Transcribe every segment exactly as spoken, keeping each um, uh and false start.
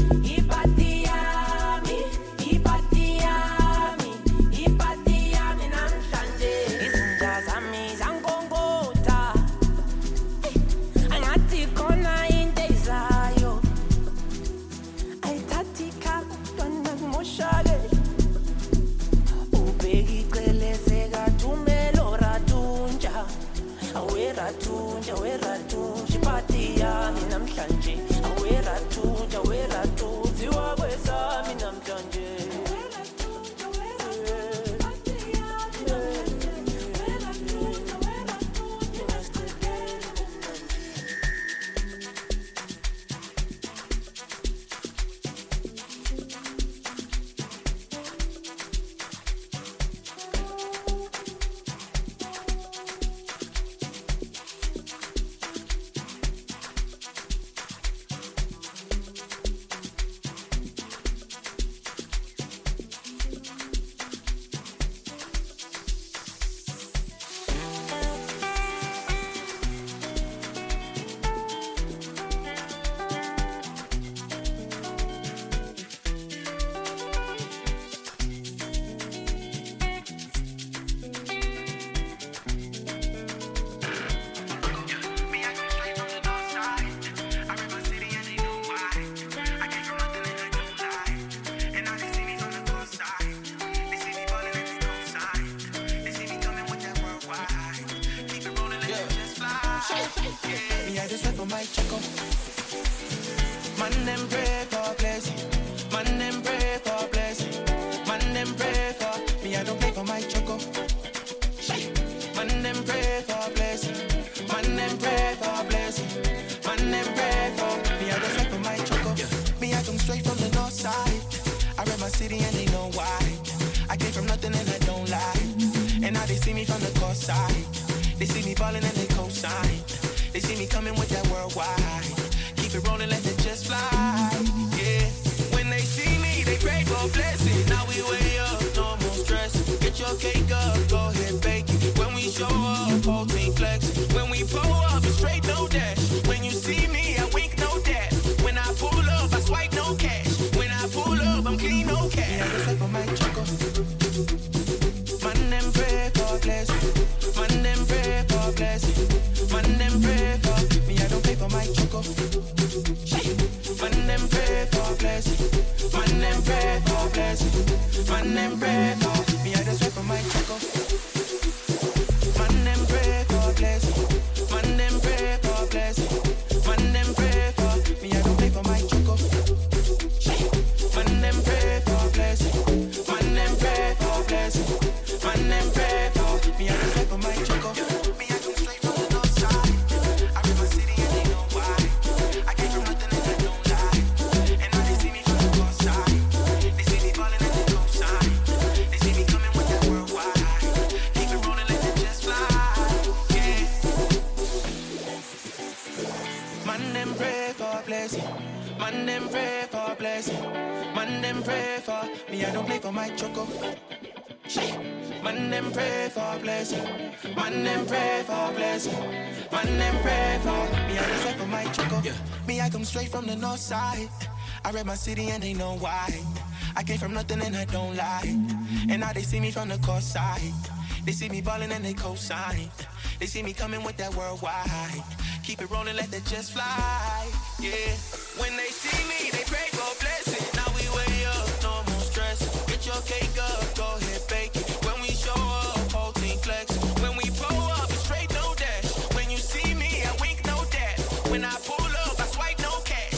Side. I rep my city and they know why. I came from nothing and I don't lie. And now they see me from the coast side. They see me ballin' and they co-sign. They see me coming with that worldwide. Keep it rolling, let that just fly. Yeah. When they see me, they pray for blessing. Now we way up, no more stress. Get your cake up, go ahead, bake it. When we show up, whole team flex. When we pull up, it's straight no dash. When you see me, I wink no dash. When I pull up, I swipe no cash.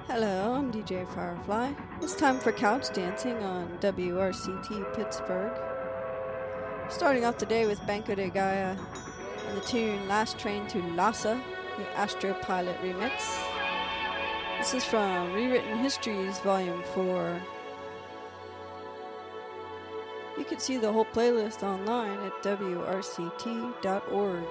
Hello, I'm D J Firefly. It's time for Couch Dancing on W R C T Pittsburgh. Starting off the day with Banco de Gaia and the tune Last Train to Lhasa, the Astro Pilot remix. This is from Rewritten Histories Volume four. You can see the whole playlist online at W R C T dot org.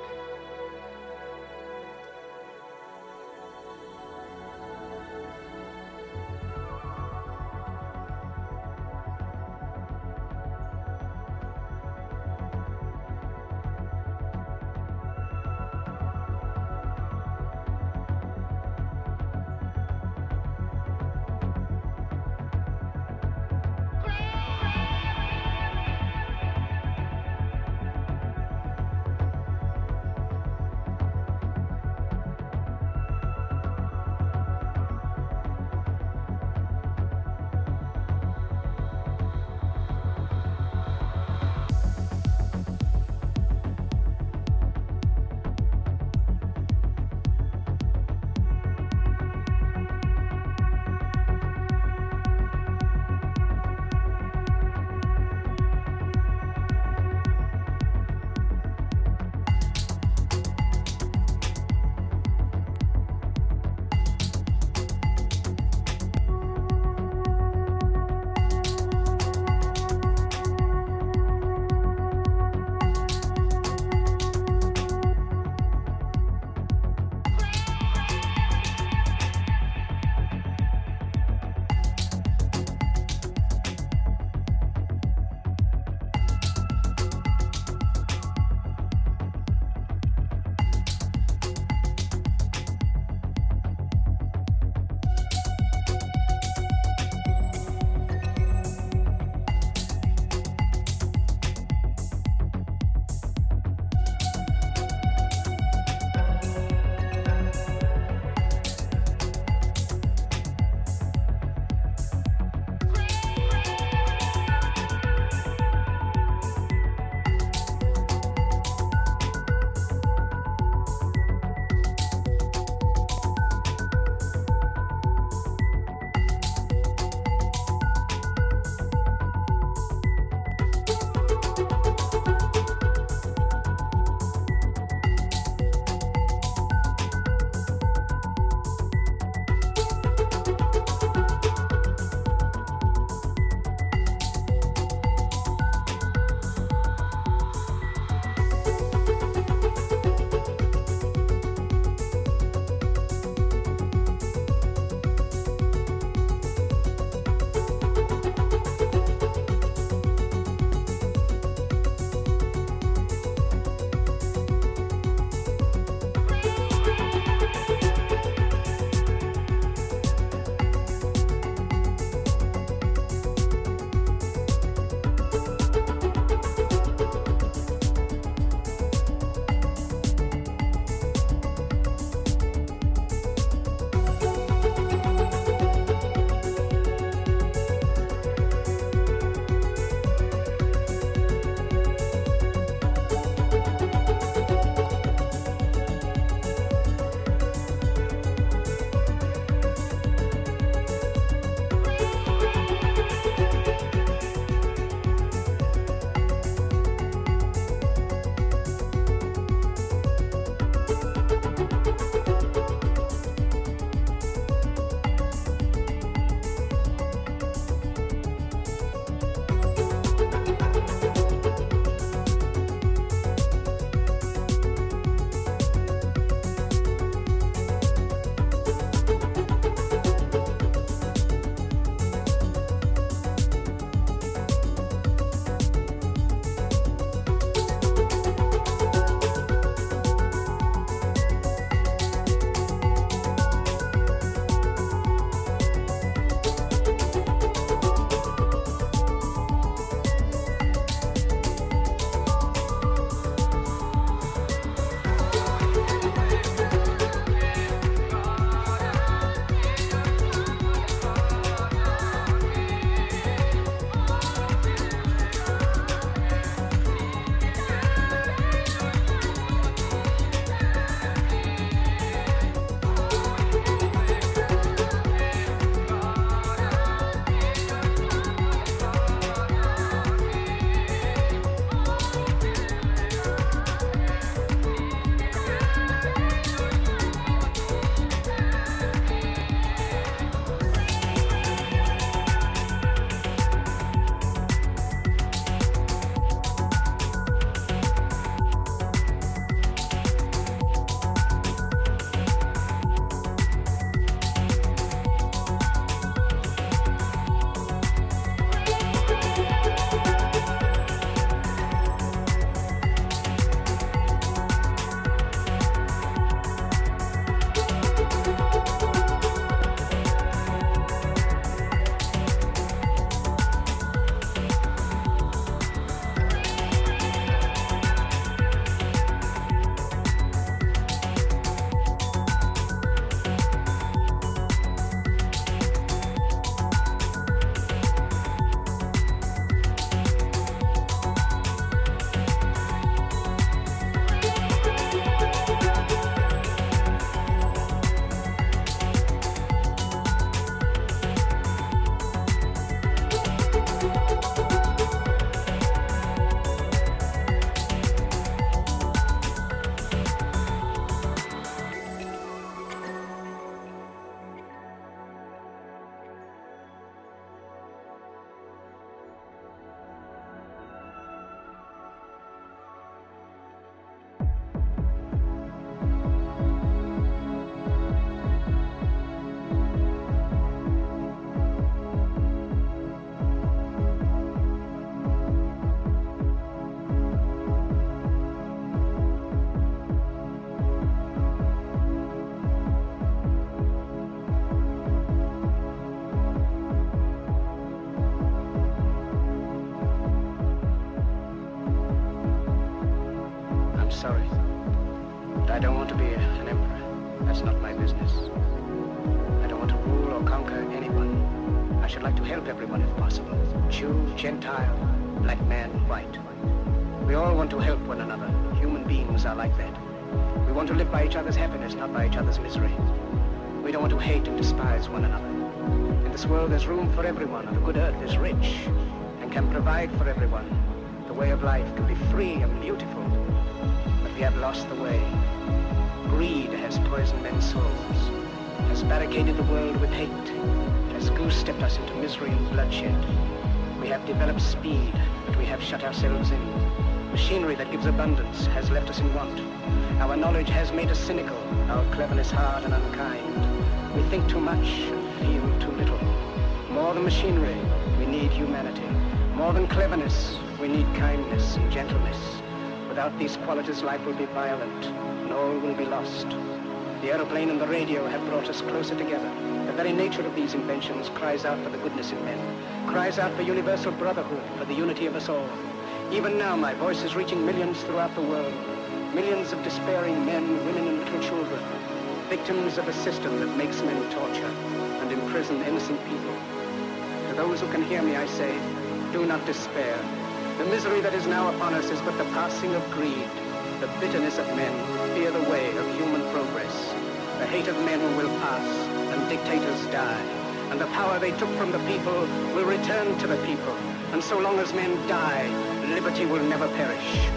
I'm sorry. But I don't want to be an emperor. That's not my business. I don't want to rule or conquer anyone. I should like to help everyone if possible. Jew, Gentile, black man, white. We all want to help one another. Human beings are like that. We want to live by each other's happiness, not by each other's misery. We don't want to hate and despise one another. In this world there's room for everyone, and the good earth is rich and can provide for everyone. The way of life can be free and beautiful, but we have lost the way. Greed has poisoned men's souls, has barricaded the world with hate, has goose-stepped us into misery and bloodshed. We have developed speed, but we have shut ourselves in. Machinery that gives abundance has left us in want. Our knowledge has made us cynical, our cleverness hard and unkind. We think too much and feel too little. More than machinery, we need humanity. More than cleverness, we need kindness and gentleness. Without these qualities, life will be violent, and all will be lost. The aeroplane and the radio have brought us closer together. The very nature of these inventions cries out for the goodness in men, cries out for universal brotherhood, for the unity of us all. Even now, my voice is reaching millions throughout the world. Millions of despairing men, women, and little children, victims of a system that makes men torture and imprison innocent people. To those who can hear me, I say, do not despair. The misery that is now upon us is but the passing of greed. The bitterness of men fear the way of human progress. The hate of men will pass, and dictators die. And the power they took from the people will return to the people. And so long as men die, liberty will never perish.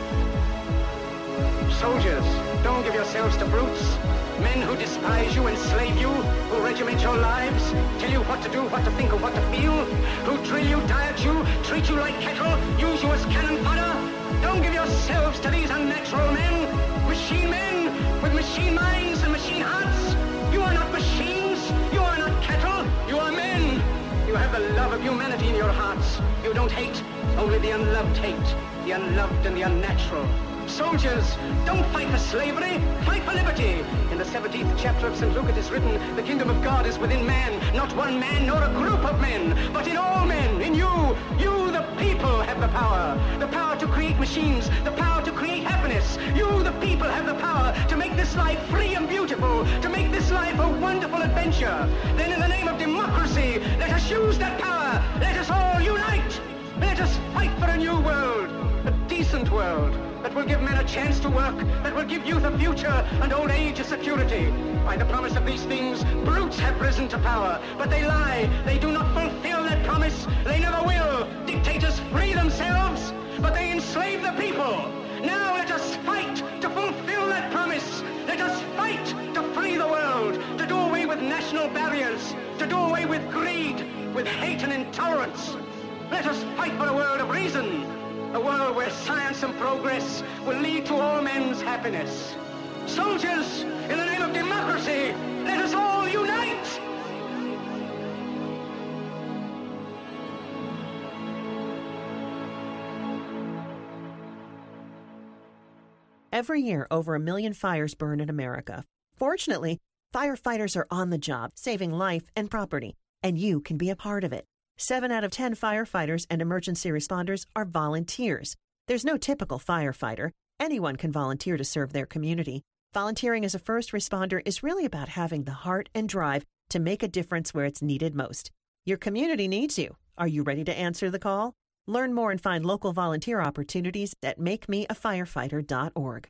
Soldiers, don't give yourselves to brutes. Men who despise you, enslave you, who regiment your lives, tell you what to do, what to think, or what to feel, who drill you, diet you, treat you like cattle, use you as cannon fodder. Don't give yourselves to these unnatural men, machine men with machine minds and machine hearts. You are not machines, you are not cattle, you are men. You have the love of humanity in your hearts. You don't hate, only the unloved hate, the unloved and the unnatural. Soldiers, don't fight for slavery, fight for liberty. In the seventeenth chapter of Saint Luke it is written, the kingdom of God is within man, not one man nor a group of men, but in all men, in you. You, the people, have the power. The power to create machines, the power to create happiness. You, the people, have the power to make this life free and beautiful, to make this life a wonderful adventure. Then in the name of democracy, let us use that power. Let us all unite. Let us fight for a new world, a decent world, that will give men a chance to work, that will give youth a future and old age a security. By the promise of these things, brutes have risen to power, but they lie. They do not fulfill that promise. They never will. Dictators free themselves, but they enslave the people. Now let us fight to fulfill that promise. Let us fight to free the world, to do away with national barriers, to do away with greed, with hate and intolerance. Let us fight for a world of reason, a world where science and progress will lead to all men's happiness. Soldiers, in the name of democracy, let us all unite! Every year, over a million fires burn in America. Fortunately, firefighters are on the job, saving life and property, and you can be a part of it. Seven out of ten firefighters and emergency responders are volunteers. There's no typical firefighter. Anyone can volunteer to serve their community. Volunteering as a first responder is really about having the heart and drive to make a difference where it's needed most. Your community needs you. Are you ready to answer the call? Learn more and find local volunteer opportunities at make me a firefighter dot org.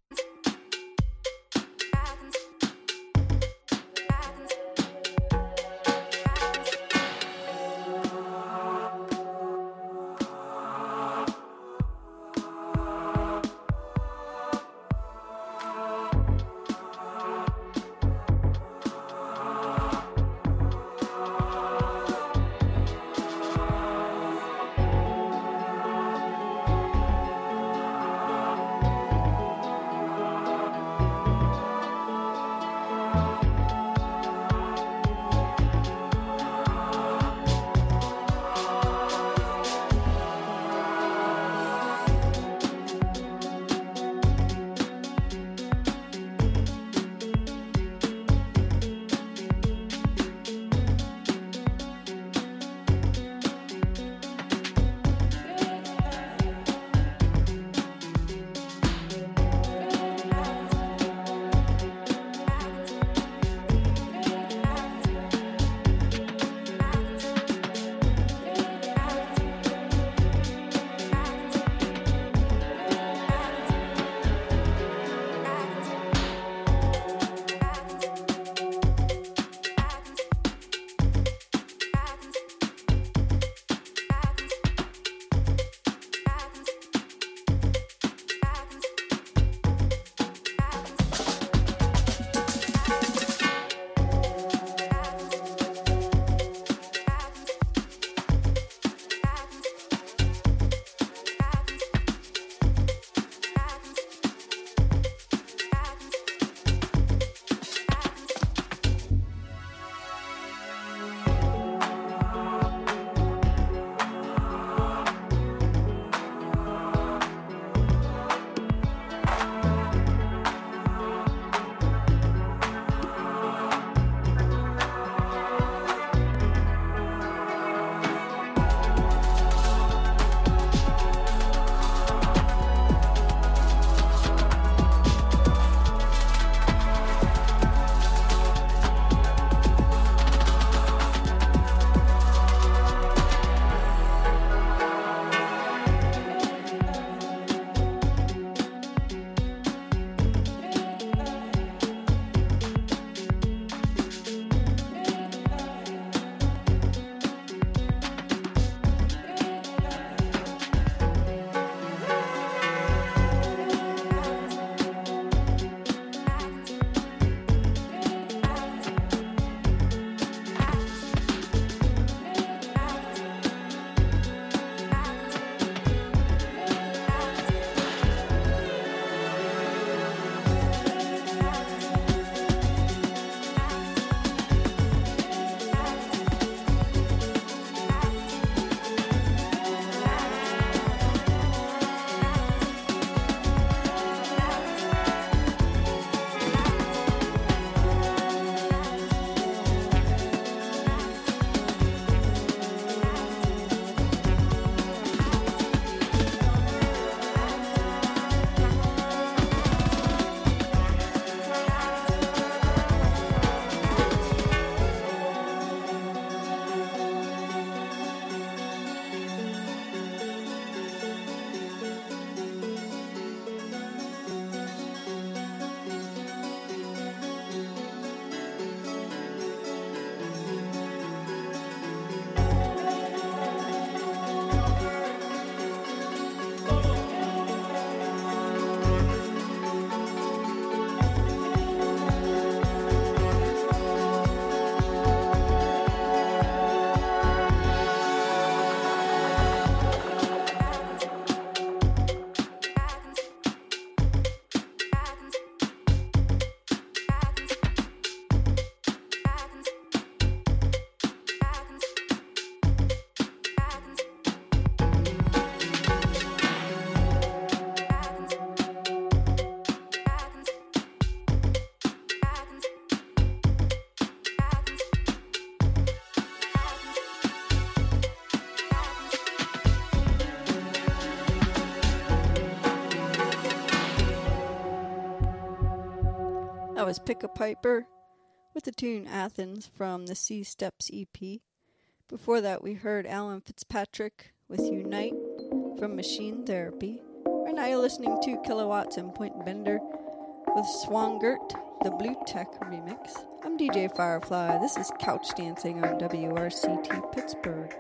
That was Pick a Piper with the tune Athens from the Sea Steps E P. Before that, we heard Alan Fitzpatrick with Unite from Machine Therapy. Right now, you're listening to Kilowatts and Point Bender with Swangert, the Blue Tech remix. I'm D J Firefly. This is Couch Dancing on W R C T Pittsburgh.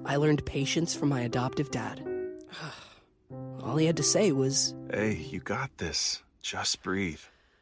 I learned patience from my adoptive dad. All he had to say was, "Hey, you got this. Just breathe."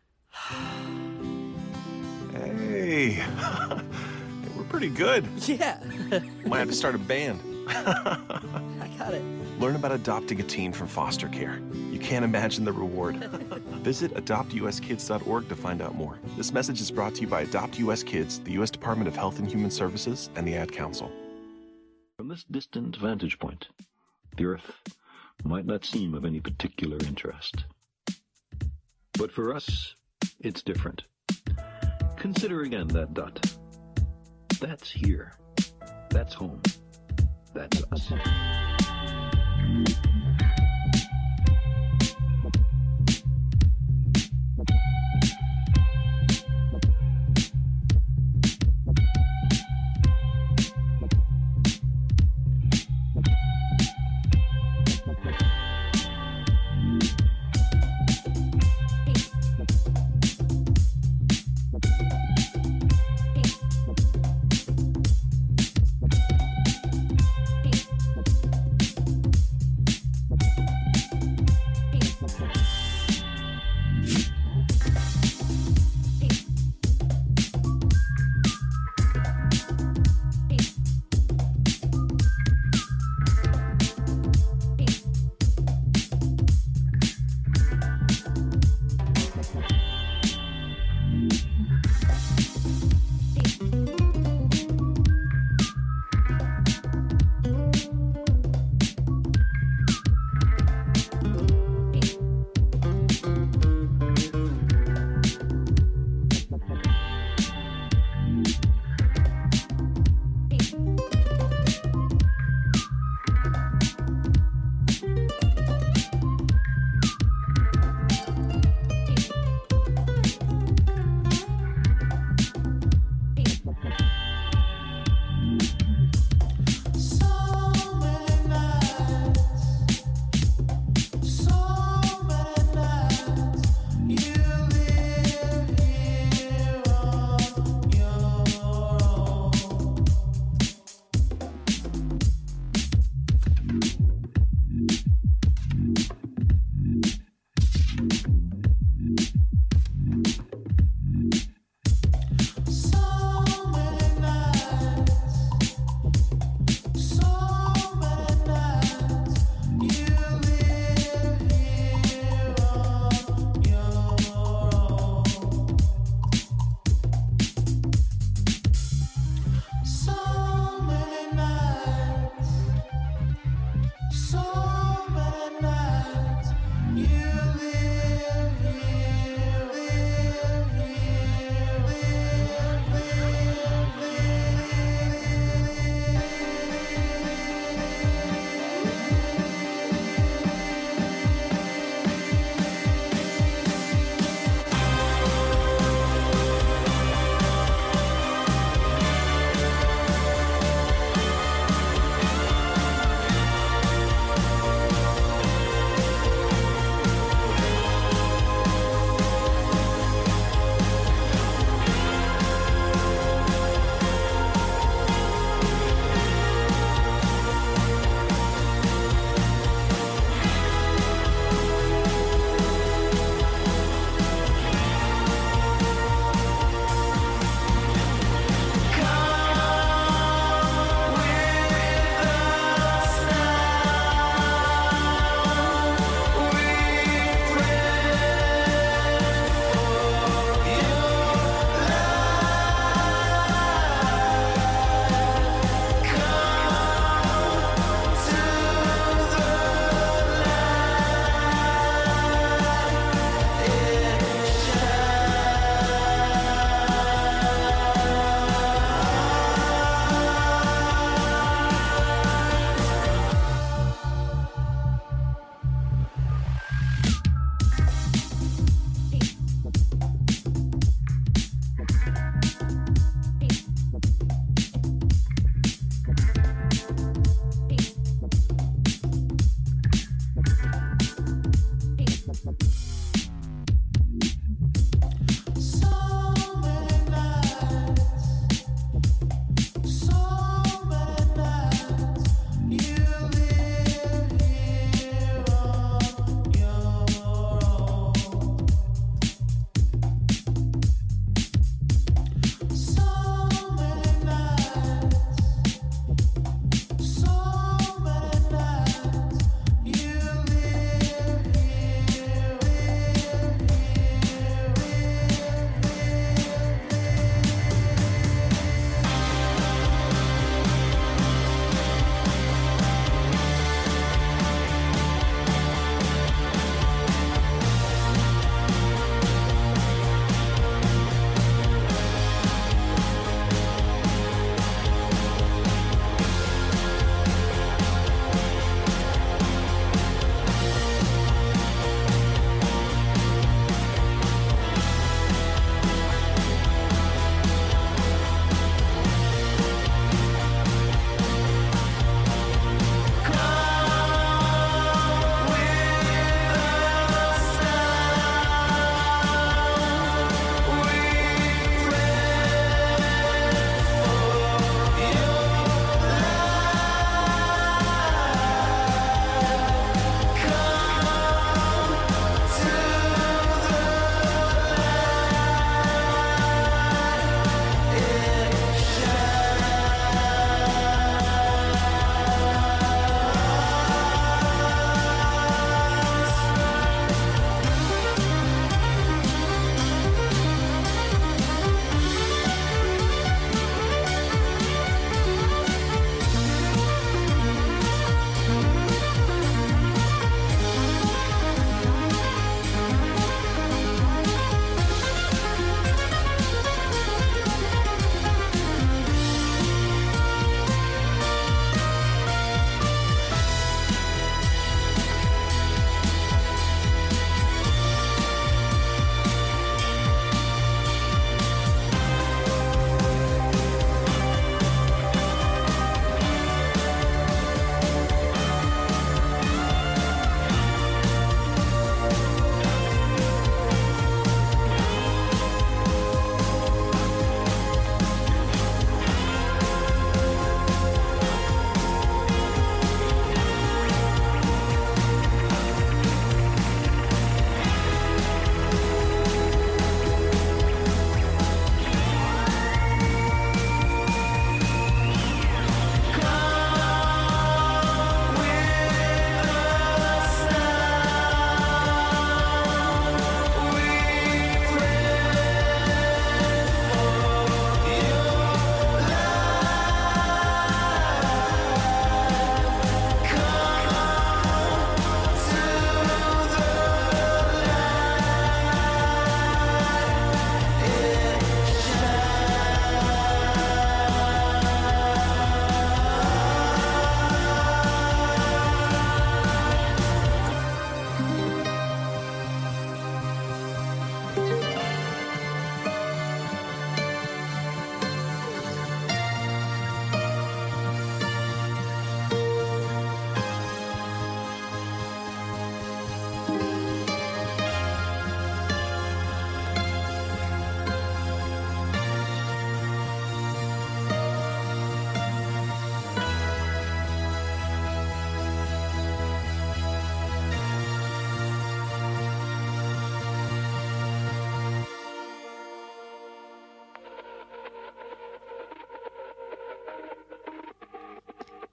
Hey, we're pretty good. Yeah. Might have to start a band. I got it. Learn about adopting a teen from foster care. You can't imagine the reward. Visit adopt u s kids dot org to find out more. This message is brought to you by Adopt U S Kids, the U S Department of Health and Human Services, and the Ad Council. From this distant vantage point, the Earth might not seem of any particular interest. But for us, it's different. Consider again that dot. That's here. That's home. That's us.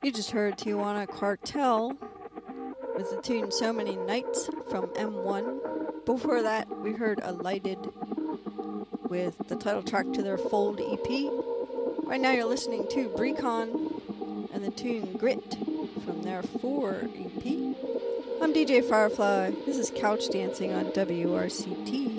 You just heard Tijuana Cartel with the tune So Many Nights from M one. Before that, we heard Alighted with the title track to their Fold E P. Right now you're listening to Brecon and the tune Grit from their four E P. I'm D J Firefly. This is Couch Dancing on W R C T.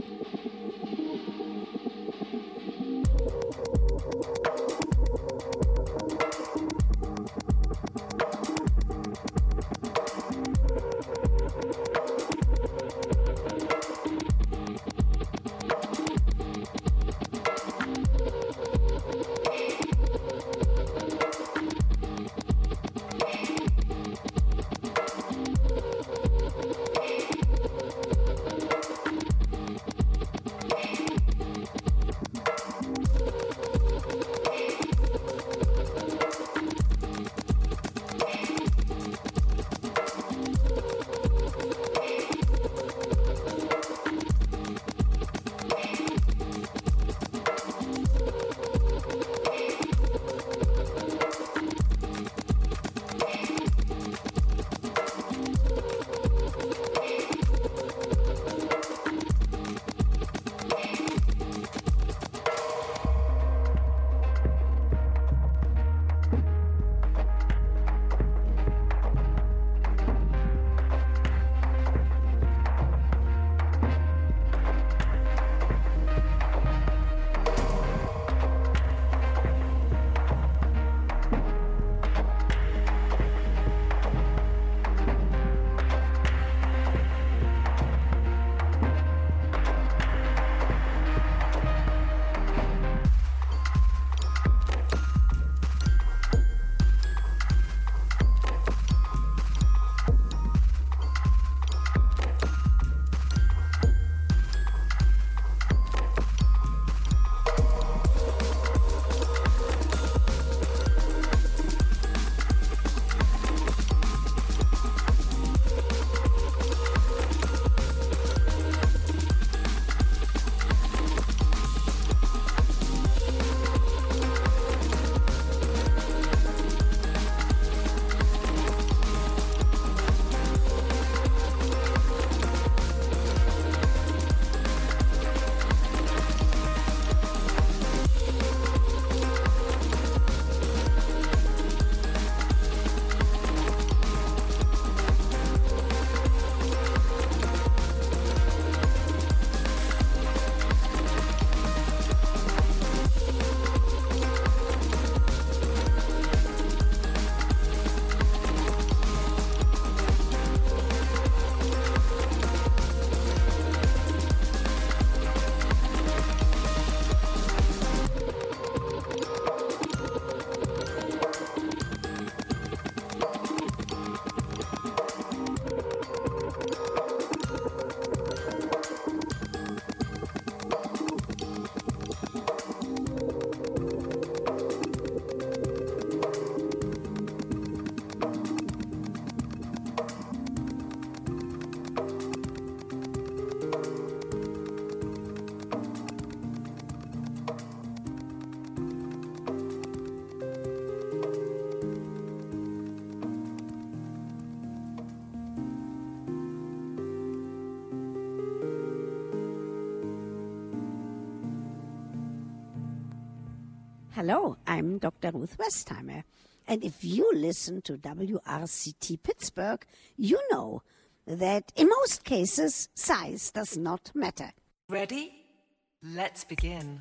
Hello, I'm Doctor Ruth Westheimer, and if you listen to W R C T Pittsburgh, you know that in most cases, size does not matter. Ready? Let's begin.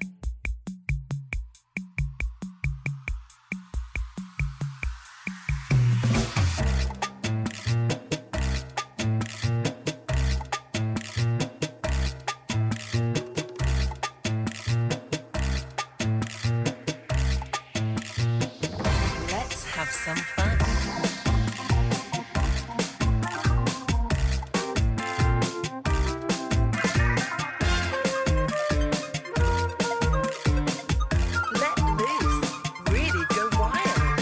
Some fun. Let loose. Really go wild.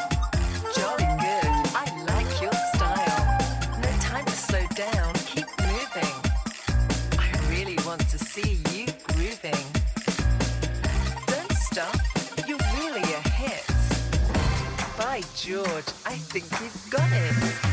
Jolly good. I like your style. No time to slow down. Keep to see you grooving. Don't stop, you're really a hit. By George, I think you've got it.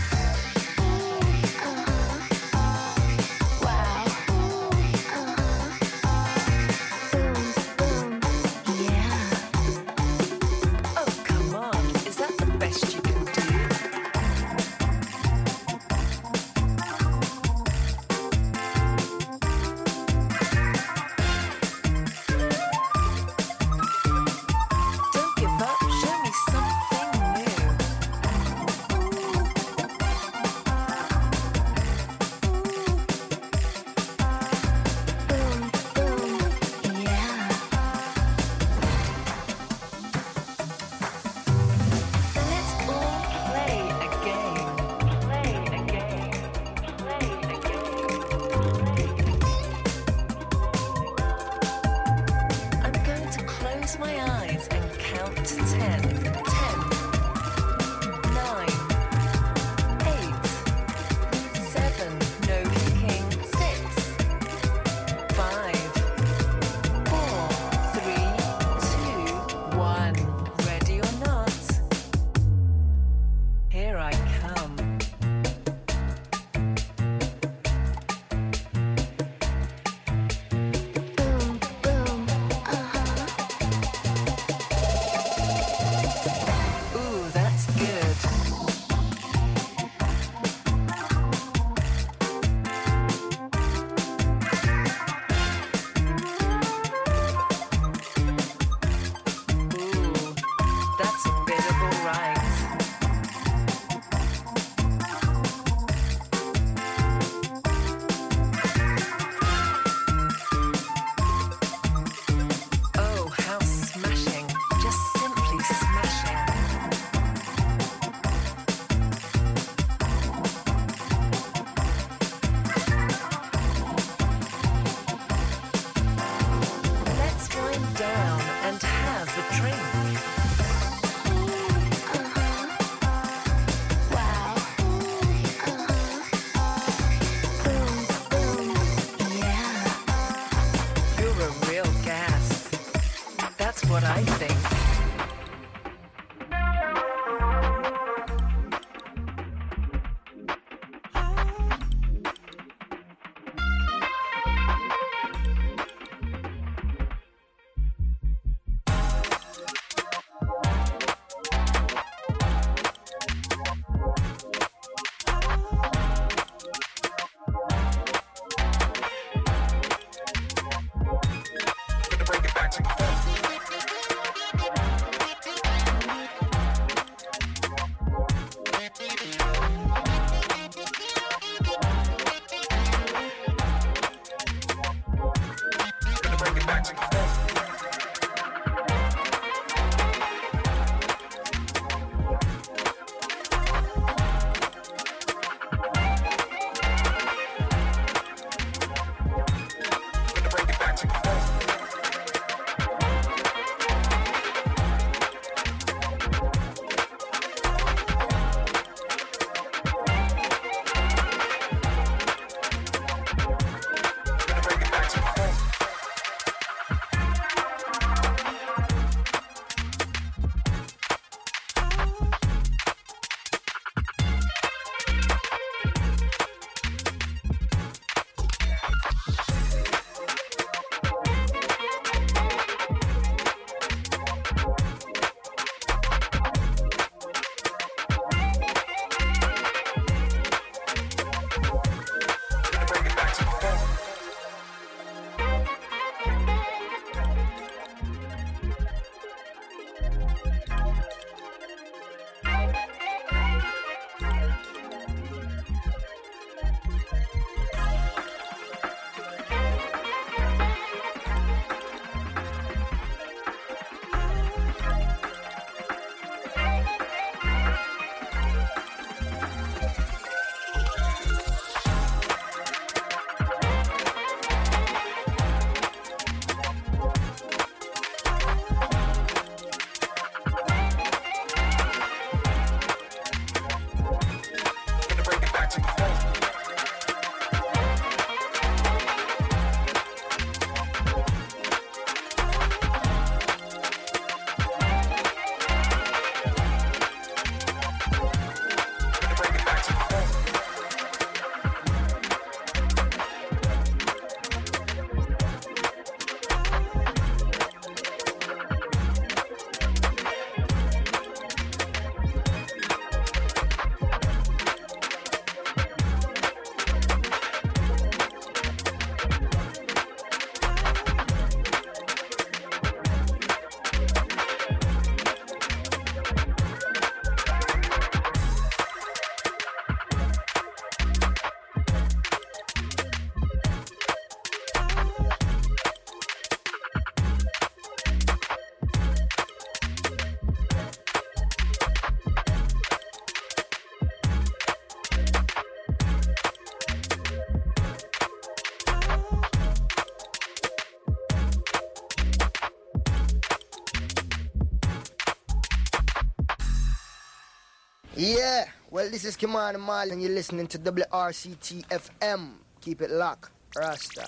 Yeah, well, this is Commander Marley, and you're listening to W R C T F M. Keep it locked, Rasta.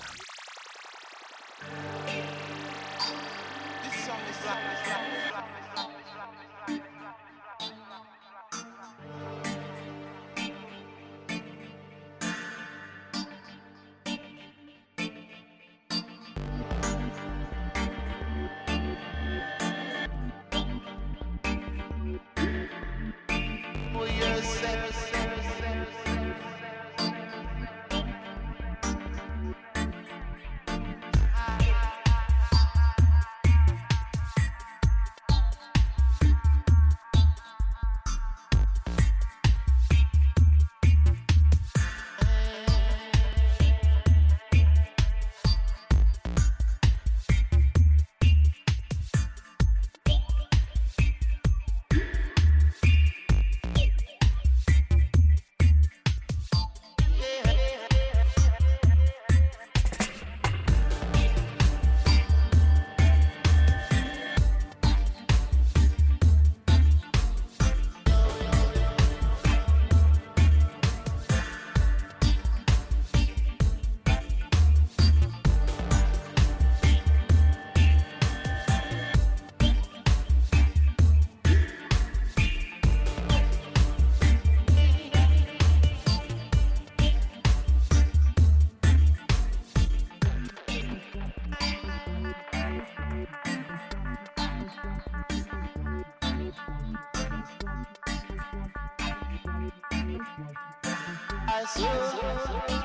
This song is like, for yourself. I saw.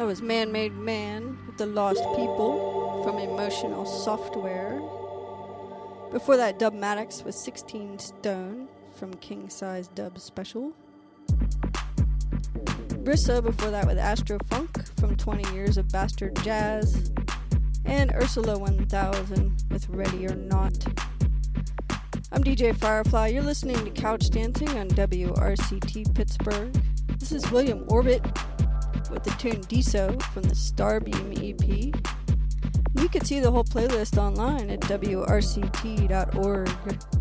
was Man-Made Man with The Lost People from Emotional Software. Before that, Dubmatics with sixteen Stone from King Size Dub Special. Brissa before that with Astrofunk from twenty Years of Bastard Jazz. And Ursula one thousand with Ready or Not. I'm D J Firefly. You're listening to Couch Dancing on W R C T Pittsburgh. This is William Orbit with the tune Deso from the Starbeam E P. You can see the whole playlist online at W R C T dot org.